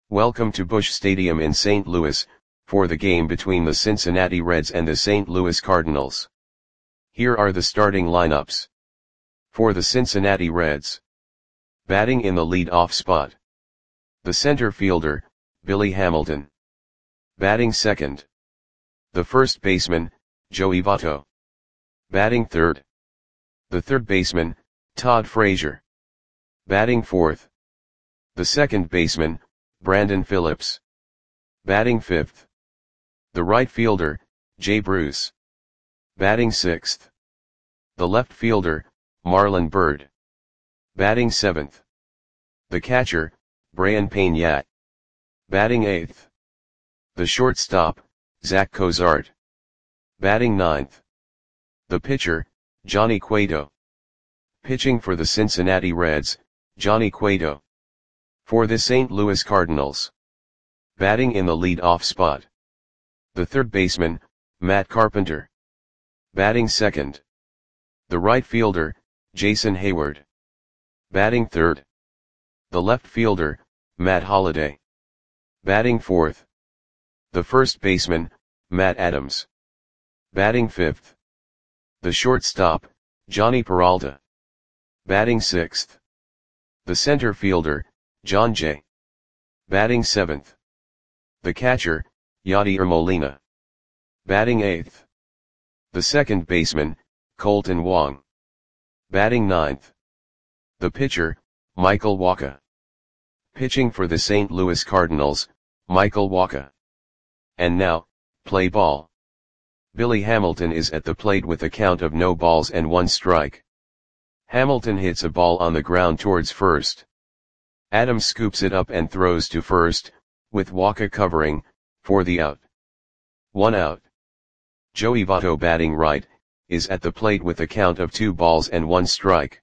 Welcome to Busch Stadium in St. Louis, for the game between the Cincinnati Reds and the St. Louis Cardinals. Here are the starting lineups. For the Cincinnati Reds. Batting in the lead-off spot. The center fielder, Billy Hamilton. Batting second. The first baseman, Joey Votto. Batting third. The third baseman, Todd Frazier. Batting fourth. The second baseman, Brandon Phillips. Batting fifth. The right fielder, Jay Bruce. Batting sixth. The left fielder, Marlon Byrd. Batting seventh. The catcher, Brayan Peña. Batting eighth. The shortstop, Zach Cozart. Batting ninth. The pitcher, Johnny Cueto. Pitching for the Cincinnati Reds, Johnny Cueto. For the St. Louis Cardinals. Batting in the lead-off spot. The third baseman, Matt Carpenter. Batting second. The right fielder, Jason Heyward. Batting third. The left fielder, Matt Holliday. Batting fourth. The first baseman, Matt Adams. Batting fifth. The shortstop, Johnny Peralta. Batting sixth. The center fielder, Jon Jay. Batting seventh. The catcher, Yadier Molina. Batting eighth. The second baseman, Kolten Wong. Batting ninth. The pitcher, Michael Wacha. Pitching for the St. Louis Cardinals, Michael Wacha. And now, play ball. Billy Hamilton is at the plate with a count of no balls and one strike. Hamilton hits a ball on the ground towards first. Adams scoops it up and throws to first, with Wacha covering, for the out. 1 out. Joey Votto, batting right, is at the plate with a count of 2 balls and 1 strike.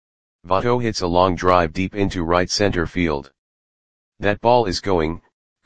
Votto hits a long drive deep into right center field. That ball is gone.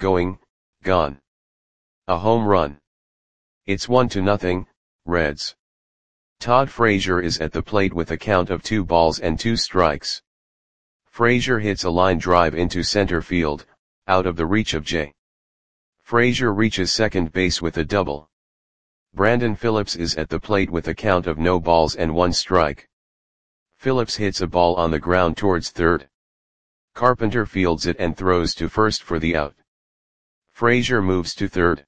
A home run. It's 1-0, Reds. Todd Frazier is at the plate with a count of 2 balls and 2 strikes. Frazier hits a line drive into center field, out of the reach of Jay. Frazier reaches second base with a double. Brandon Phillips is at the plate with a count of no balls and 1 strike. Phillips hits a ball on the ground towards third. Carpenter fields it and throws to first for the out. Frazier moves to third.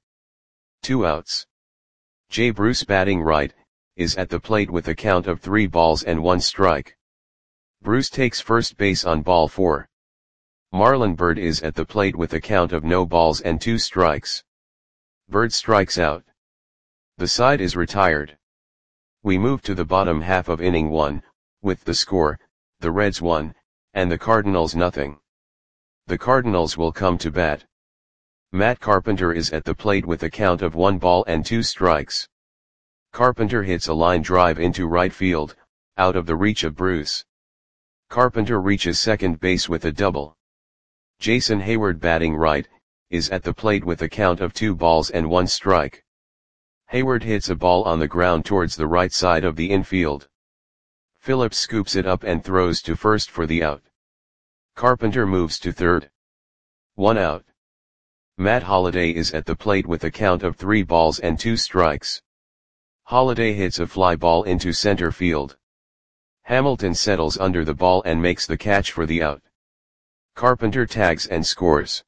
2 outs. Jay Bruce, batting right, is at the plate with a count of 3 balls and 1 strike. Bruce takes first base on ball 4. Marlon Byrd is at the plate with a count of no balls and 2 strikes. Byrd strikes out. The side is retired. We move to the bottom half of inning 1, with the score, the Reds 1, and the Cardinals 0. The Cardinals will come to bat. Matt Carpenter is at the plate with a count of 1 ball and 2 strikes. Carpenter hits a line drive into right field, out of the reach of Bruce. Carpenter reaches second base with a double. Jason Heyward, batting right, is at the plate with a count of 2 balls and 1 strike. Heyward hits a ball on the ground towards the right side of the infield. Phillips scoops it up and throws to first for the out. Carpenter moves to third. 1 out. Matt Holliday is at the plate with a count of 3 balls and 2 strikes. Holliday hits a fly ball into center field. Hamilton settles under the ball and makes the catch for the out. Carpenter tags and scores.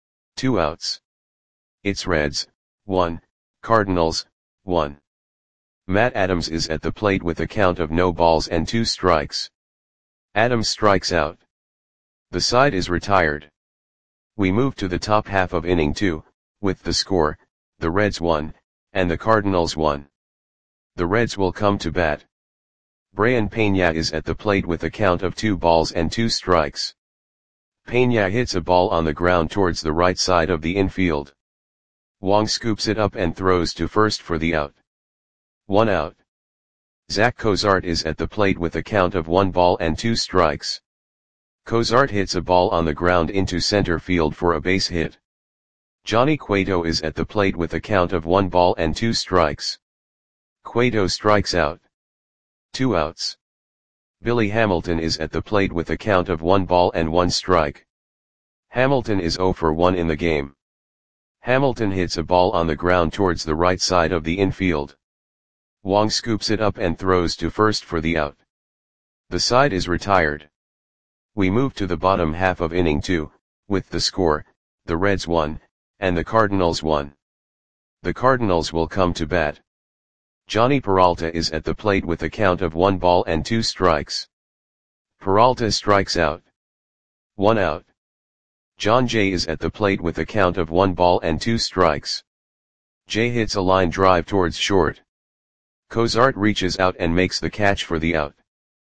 2 outs. It's Reds 1, Cardinals 1. Matt Adams is at the plate with a count of no balls and 2 strikes. Adams strikes out. The side is retired. We move to the top half of inning 2, with the score, the Reds 1, and the Cardinals 1. The Reds will come to bat. Brayan Peña is at the plate with a count of 2 balls and 2 strikes. Peña hits a ball on the ground towards the right side of the infield. Wong scoops it up and throws to first for the out. 1 out. Zach Cozart is at the plate with a count of 1 ball and 2 strikes. Cozart hits a ball on the ground into center field for a base hit. Johnny Cueto is at the plate with a count of 1 ball and 2 strikes. Cueto strikes out. 2 outs. Billy Hamilton is at the plate with a count of 1 ball and 1 strike. Hamilton is 0 for 1 in the game. Hamilton hits a ball on the ground towards the right side of the infield. Wong scoops it up and throws to first for the out. The side is retired. We move to the bottom half of inning 2, with the score, the Reds 1, and the Cardinals 1. The Cardinals will come to bat. Johnny Peralta is at the plate with a count of 1 ball and 2 strikes. Peralta strikes out. 1 out. John Jay is at the plate with a count of 1 ball and 2 strikes. Jay hits a line drive towards short. Cozart reaches out and makes the catch for the out.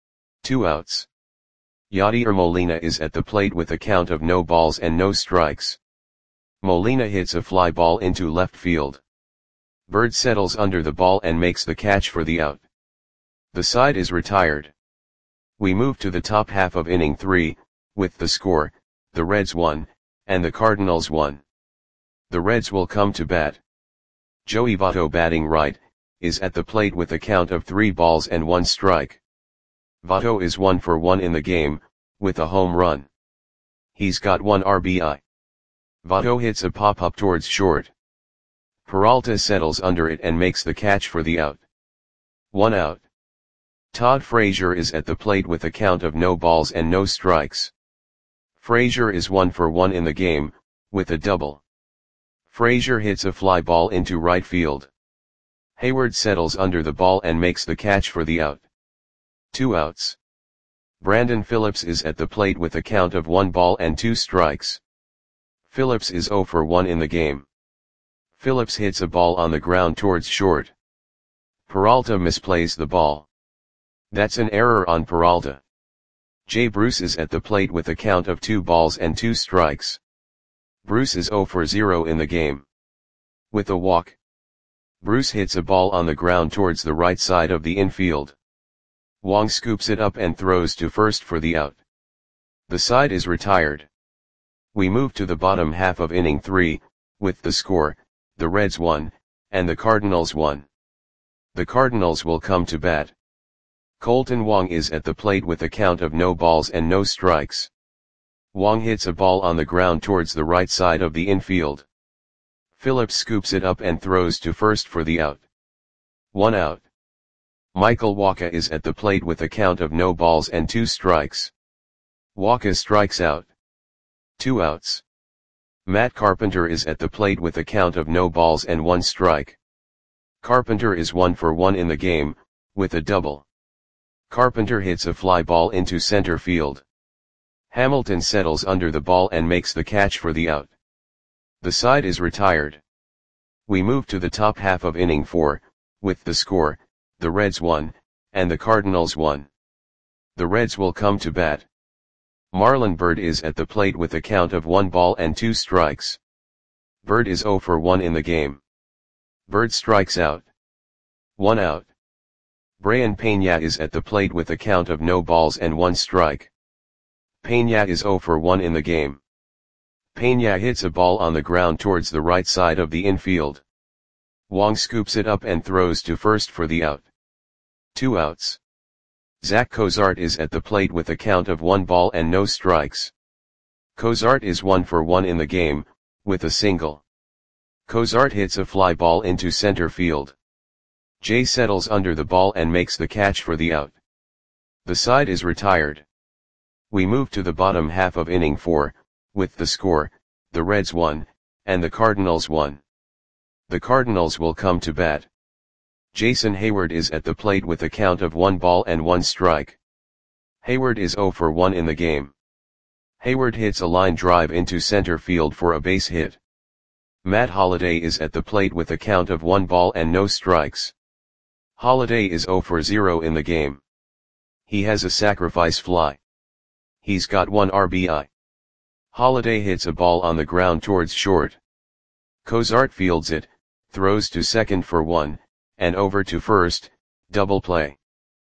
2 outs. Yadier Molina is at the plate with a count of no balls and no strikes. Molina hits a fly ball into left field. Bird settles under the ball and makes the catch for the out. The side is retired. We move to the top half of inning 3, with the score, the Reds 1, and the Cardinals 1. The Reds will come to bat. Joey Votto, batting right, is at the plate with a count of 3 balls and 1 strike. Votto is 1 for 1 in the game, with a home run. He's got 1 RBI. Votto hits a pop-up towards short. Peralta settles under it and makes the catch for the out. 1 out. Todd Frazier is at the plate with a count of no balls and no strikes. Frazier is 1 for 1 in the game, with a double. Frazier hits a fly ball into right field. Hayward settles under the ball and makes the catch for the out. 2 outs. Brandon Phillips is at the plate with a count of 1 ball and 2 strikes. Phillips is 0 for 1 in the game. Phillips hits a ball on the ground towards short. Peralta misplays the ball. That's an error on Peralta. Jay Bruce is at the plate with a count of 2 balls and 2 strikes. Bruce is 0 for 0 in the game. With a walk. Bruce hits a ball on the ground towards the right side of the infield. Wong scoops it up and throws to first for the out. The side is retired. We move to the bottom half of inning 3, with the score, the Reds 1, and the Cardinals 1. The Cardinals will come to bat. Colton Wong is at the plate with a count of no balls and no strikes. Wong hits a ball on the ground towards the right side of the infield. Phillips scoops it up and throws to first for the out. 1 out. Michael Wacha is at the plate with a count of no balls and 2 strikes. Wacha strikes out. 2 outs. Matt Carpenter is at the plate with a count of no balls and 1 strike. Carpenter is 1 for 1 in the game, with a double. Carpenter hits a fly ball into center field. Hamilton settles under the ball and makes the catch for the out. The side is retired. We move to the top half of inning 4, with the score, the Reds 1, and the Cardinals 1. The Reds will come to bat. Marlon Byrd is at the plate with a count of 1 ball and 2 strikes. Byrd is 0 for 1 in the game. Byrd strikes out. 1 out. Brayan Peña is at the plate with a count of no balls and 1 strike. Peña is 0 for 1 in the game. Peña hits a ball on the ground towards the right side of the infield. Wong scoops it up and throws to first for the out. 2 outs. Zach Cozart is at the plate with a count of 1 ball and no strikes. Cozart is 1 for 1 in the game, with a single. Cozart hits a fly ball into center field. Jay settles under the ball and makes the catch for the out. The side is retired. We move to the bottom half of inning 4, with the score, the Reds 1, and the Cardinals 1. The Cardinals will come to bat. Jason Hayward is at the plate with a count of 1 ball and 1 strike. Hayward is 0 for 1 in the game. Hayward hits a line drive into center field for a base hit. Matt Holliday is at the plate with a count of 1 ball and no strikes. Holliday is 0 for 0 in the game. He has a sacrifice fly. He's got 1 RBI. Holliday hits a ball on the ground towards short. Cozart fields it, throws to second for 1, and over to first, double play.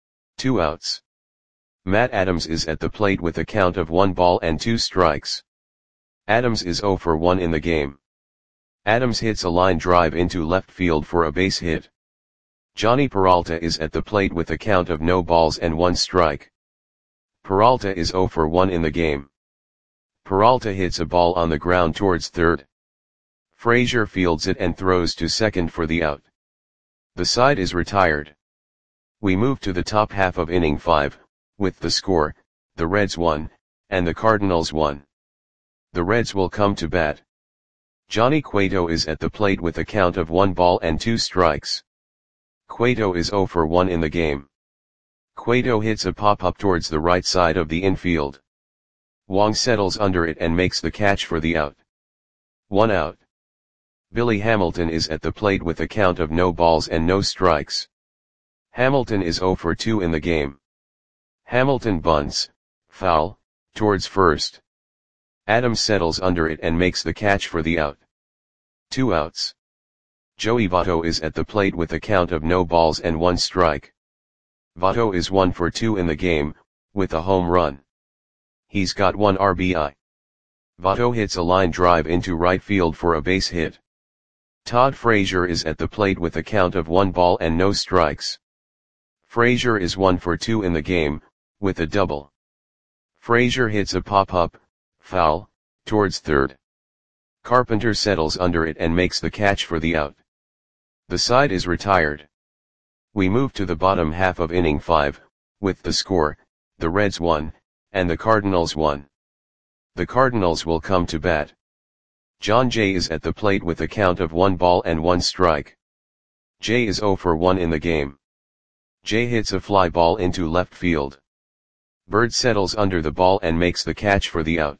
2 outs. Matt Adams is at the plate with a count of 1 ball and 2 strikes. Adams is 0 for 1 in the game. Adams hits a line drive into left field for a base hit. Johnny Peralta is at the plate with a count of no balls and 1 strike. Peralta is 0 for 1 in the game. Peralta hits a ball on the ground towards third. Frazier fields it and throws to second for the out. The side is retired. We move to the top half of inning 5, with the score, the Reds 1, and the Cardinals 1. The Reds will come to bat. Johnny Cueto is at the plate with a count of 1 ball and 2 strikes. Cueto is 0 for 1 in the game. Cueto hits a pop-up towards the right side of the infield. Wong settles under it and makes the catch for the out. 1 out. Billy Hamilton is at the plate with a count of no balls and no strikes. Hamilton is 0 for 2 in the game. Hamilton bunts, foul, towards first. Adams settles under it and makes the catch for the out. 2 outs. Joey Votto is at the plate with a count of no balls and 1 strike. Votto is 1 for 2 in the game, with a home run. He's got 1 RBI. Votto hits a line drive into right field for a base hit. Todd Frazier is at the plate with a count of 1 ball and no strikes. Frazier is 1 for 2 in the game, with a double. Frazier hits a pop-up, foul, towards third. Carpenter settles under it and makes the catch for the out. The side is retired. We move to the bottom half of inning 5, with the score, the Reds 1, and the Cardinals 1. The Cardinals will come to bat. John Jay is at the plate with a count of 1 ball and 1 strike. Jay is 0 for 1 in the game. Jay hits a fly ball into left field. Bird settles under the ball and makes the catch for the out.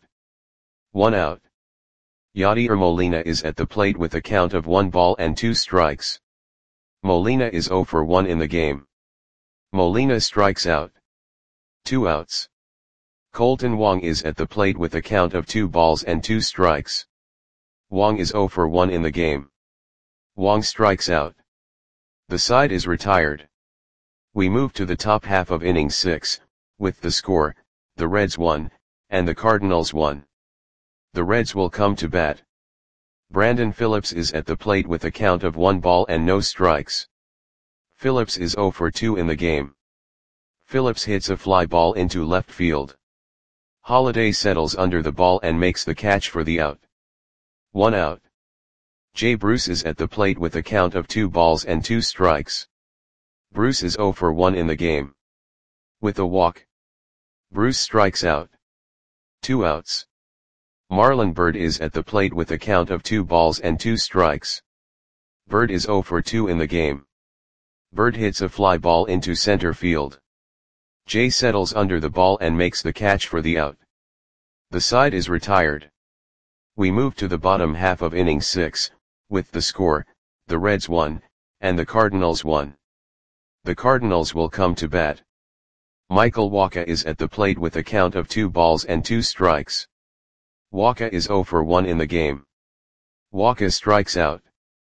1 out. Yadier Molina is at the plate with a count of 1 ball and 2 strikes. Molina is 0 for 1 in the game. Molina strikes out. 2 outs. Colton Wong is at the plate with a count of 2 balls and 2 strikes. Wong is 0 for 1 in the game. Wong strikes out. The side is retired. We move to the top half of inning 6, with the score, the Reds 1, and the Cardinals 1. The Reds will come to bat. Brandon Phillips is at the plate with a count of 1 ball and no strikes. Phillips is 0 for 2 in the game. Phillips hits a fly ball into left field. Holliday settles under the ball and makes the catch for the out. 1 out. Jay Bruce is at the plate with a count of 2 balls and 2 strikes. Bruce is 0 for 1 in the game. With a walk. Bruce strikes out. 2 outs. Marlon Byrd is at the plate with a count of 2 balls and 2 strikes. Byrd is 0 for 2 in the game. Byrd hits a fly ball into center field. Jay settles under the ball and makes the catch for the out. The side is retired. We move to the bottom half of inning 6, with the score, the Reds 1, and the Cardinals 1. The Cardinals will come to bat. Michael Wacha is at the plate with a count of 2 balls and 2 strikes. Wacha is 0 for 1 in the game. Wacha strikes out.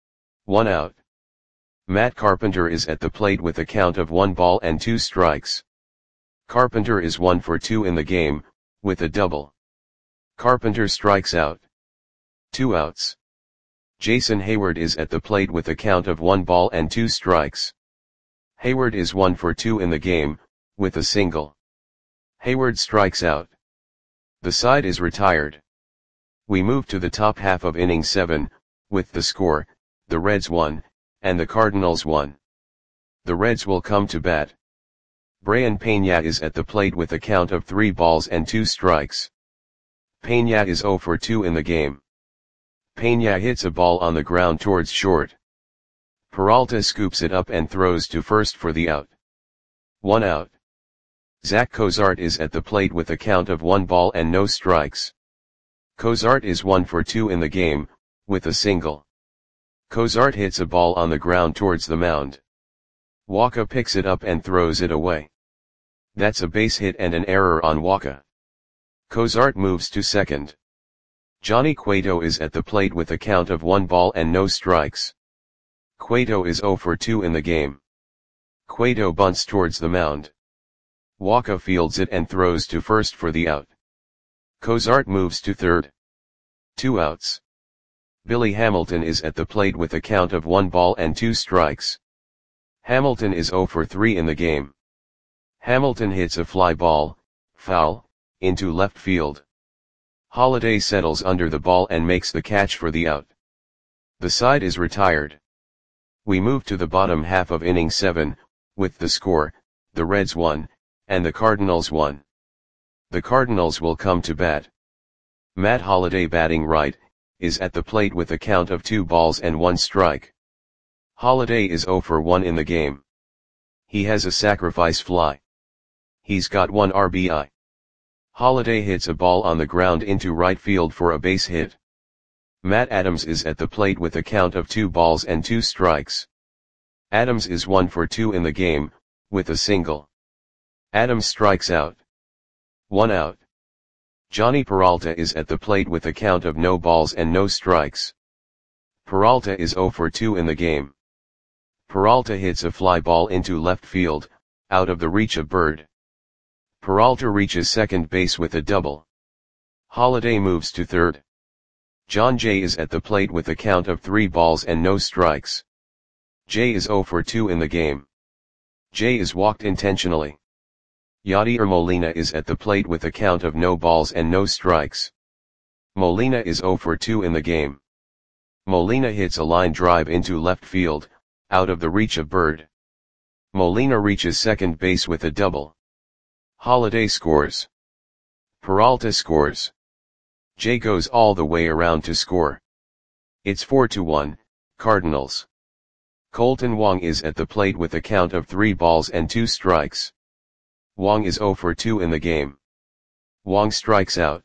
1 out. Matt Carpenter is at the plate with a count of 1 ball and 2 strikes. Carpenter is 1 for 2 in the game, with a double. Carpenter strikes out. 2 outs. Jason Hayward is at the plate with a count of 1 ball and 2 strikes. Hayward is 1 for 2 in the game, with a single. Hayward strikes out. The side is retired. We move to the top half of inning 7, with the score, the Reds 1, and the Cardinals 1. The Reds will come to bat. Brayan Peña is at the plate with a count of 3 balls and 2 strikes. Peña is 0 for 2 in the game. Peña hits a ball on the ground towards short. Peralta scoops it up and throws to first for the out. 1 out. Zach Cozart is at the plate with a count of 1 ball and no strikes. Cozart is 1 for 2 in the game, with a single. Cozart hits a ball on the ground towards the mound. Wacha picks it up and throws it away. That's a base hit and an error on Wacha. Cozart moves to second. Johnny Cueto is at the plate with a count of 1 ball and no strikes. Cueto is 0 for 2 in the game. Cueto bunts towards the mound. Wacha fields it and throws to first for the out. Cozart moves to third. 2 outs. Billy Hamilton is at the plate with a count of 1 ball and 2 strikes. Hamilton is 0 for 3 in the game. Hamilton hits a fly ball, foul, into left field. Holiday settles under the ball and makes the catch for the out. The side is retired. We move to the bottom half of inning 7, with the score, the Reds 1, and the Cardinals 1. The Cardinals will come to bat. Matt Holliday, batting right, is at the plate with a count of 2 balls and 1 strike. Holliday is 0 for 1 in the game. He has a sacrifice fly. He's got 1 RBI. Holliday hits a ball on the ground into right field for a base hit. Matt Adams is at the plate with a count of 2 balls and 2 strikes. Adams is 1 for 2 in the game, with a single. Adams strikes out. 1 out. Johnny Peralta is at the plate with a count of no balls and no strikes. Peralta is 0 for 2 in the game. Peralta hits a fly ball into left field, out of the reach of Bird. Peralta reaches second base with a double. Holliday moves to third. John Jay is at the plate with a count of 3 balls and no strikes. Jay is 0 for 2 in the game. Jay is walked intentionally. Yadier Molina is at the plate with a count of no balls and no strikes. Molina is 0 for 2 in the game. Molina hits a line drive into left field, out of the reach of Bird. Molina reaches second base with a double. Holliday scores. Peralta scores. Jay goes all the way around to score. It's 4-1, Cardinals. Colton Wong is at the plate with a count of 3 balls and 2 strikes. Wong is 0 for 2 in the game. Wong strikes out.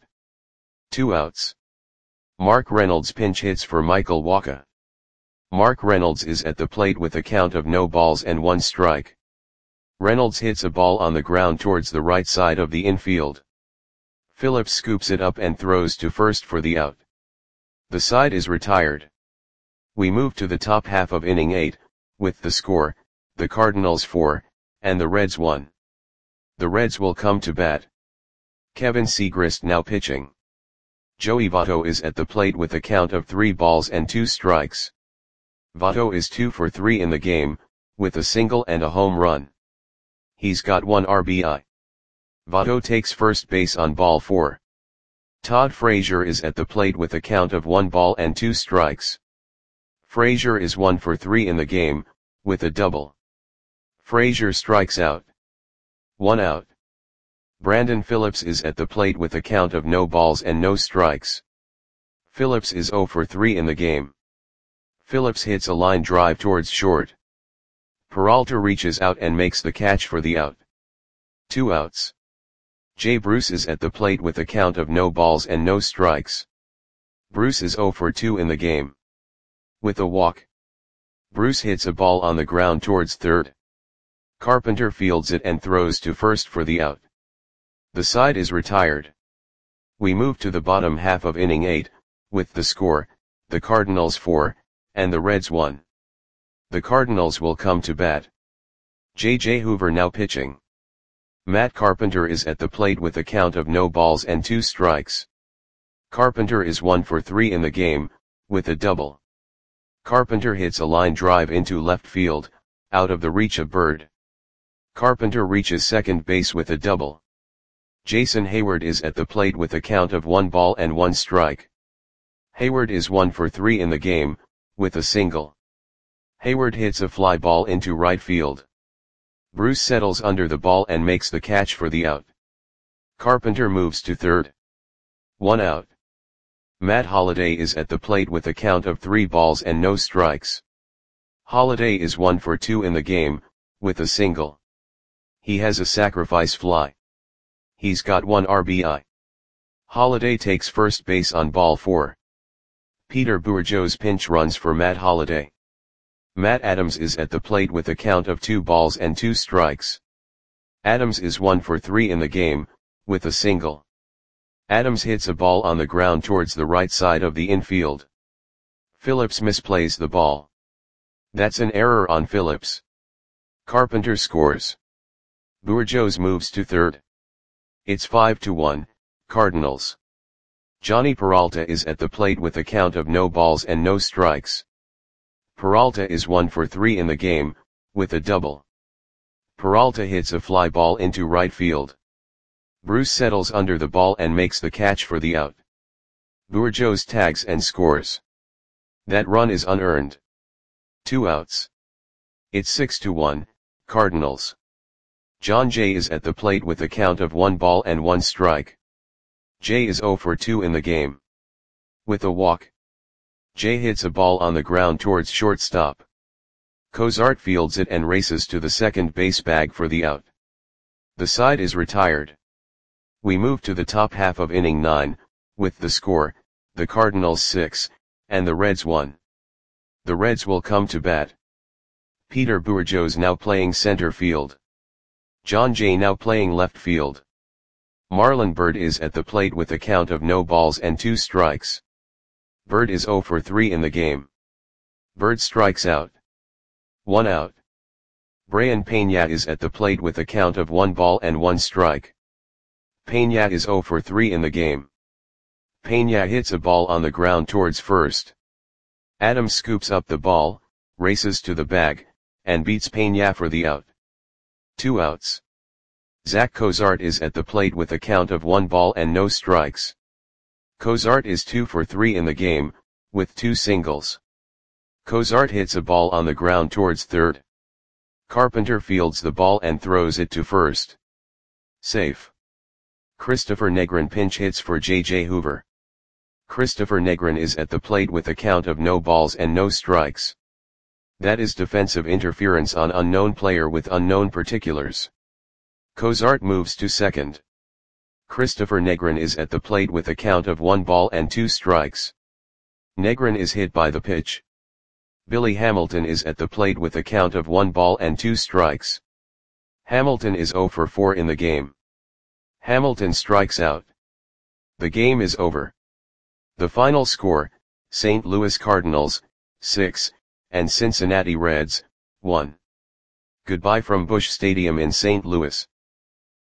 2 outs. Mark Reynolds pinch hits for Michael Wacha. Mark Reynolds is at the plate with a count of no balls and 1 strike. Reynolds hits a ball on the ground towards the right side of the infield. Phillips scoops it up and throws to first for the out. The side is retired. We move to the top half of inning 8, with the score, the Cardinals 4, and the Reds 1. The Reds will come to bat. Kevin Segrist now pitching. Joey Votto is at the plate with a count of 3 balls and 2 strikes. Votto is 2 for 3 in the game, with a single and a home run. He's got 1 RBI. Votto takes first base on ball 4. Todd Frazier is at the plate with a count of 1 ball and 2 strikes. Frazier is 1 for 3 in the game, with a double. Frazier strikes out. 1 out. Brandon Phillips is at the plate with a count of no balls and no strikes. Phillips is 0 for 3 in the game. Phillips hits a line drive towards short. Peralta reaches out and makes the catch for the out. 2 outs. Jay Bruce is at the plate with a count of no balls and no strikes. Bruce is 0 for 2 in the game. With a walk. Bruce hits a ball on the ground towards third. Carpenter fields it and throws to first for the out. The side is retired. We move to the bottom half of inning 8, with the score, the Cardinals 4, and the Reds 1. The Cardinals will come to bat. J.J. Hoover now pitching. Matt Carpenter is at the plate with a count of no balls and 2 strikes. Carpenter is 1 for 3 in the game, with a double. Carpenter hits a line drive into left field, out of the reach of Bird. Carpenter reaches second base with a double. Jason Hayward is at the plate with a count of 1 ball and 1 strike. Hayward is 1 for 3 in the game, with a single. Hayward hits a fly ball into right field. Bruce settles under the ball and makes the catch for the out. Carpenter moves to third. 1 out. Matt Holliday is at the plate with a count of 3 balls and no strikes. Holliday is 1 for 2 in the game, with a single. He has a sacrifice fly. He's got 1 RBI. Holliday takes first base on ball 4. Peter Bourgeois pinch runs for Matt Holliday. Matt Adams is at the plate with a count of 2 balls and 2 strikes. Adams is 1 for 3 in the game, with a single. Adams hits a ball on the ground towards the right side of the infield. Phillips misplays the ball. That's an error on Phillips. Carpenter scores. Bourgeois moves to third. It's 5-1, Cardinals. Johnny Peralta is at the plate with a count of no balls and no strikes. Peralta is 1 for 3 in the game, with a double. Peralta hits a fly ball into right field. Bruce settles under the ball and makes the catch for the out. Bourgeois tags and scores. That run is unearned. 2 outs. It's 6-1, Cardinals. John Jay is at the plate with a count of 1 ball and 1 strike. Jay is 0 for 2 in the game. With a walk, Jay hits a ball on the ground towards shortstop. Cozart fields it and races to the second base bag for the out. The side is retired. We move to the top half of inning 9, with the score, the Cardinals 6, and the Reds 1. The Reds will come to bat. Peter Bourgeois now playing center field. John Jay now playing left field. Marlon Byrd is at the plate with a count of no balls and 2 strikes. Byrd is 0 for 3 in the game. Byrd strikes out. 1 out. Brian Peña is at the plate with a count of 1 ball and 1 strike. Peña is 0 for 3 in the game. Peña hits a ball on the ground towards first. Adams scoops up the ball, races to the bag, and beats Peña for the out. 2 outs. Zach Cozart is at the plate with a count of 1 ball and no strikes. Cozart is 2 for 3 in the game, with 2 singles. Cozart hits a ball on the ground towards third. Carpenter fields the ball and throws it to first. Safe. Christopher Negrin pinch hits for J.J. Hoover. Christopher Negrin is at the plate with a count of no balls and no strikes. That is defensive interference on unknown player with unknown particulars. Cozart moves to second. Christopher Negrin is at the plate with a count of 1 ball and 2 strikes. Negrin is hit by the pitch. Billy Hamilton is at the plate with a count of 1 ball and 2 strikes. Hamilton is 0 for 4 in the game. Hamilton strikes out. The game is over. The final score, St. Louis Cardinals, 6, and Cincinnati Reds, 1. Goodbye from Busch Stadium in St. Louis.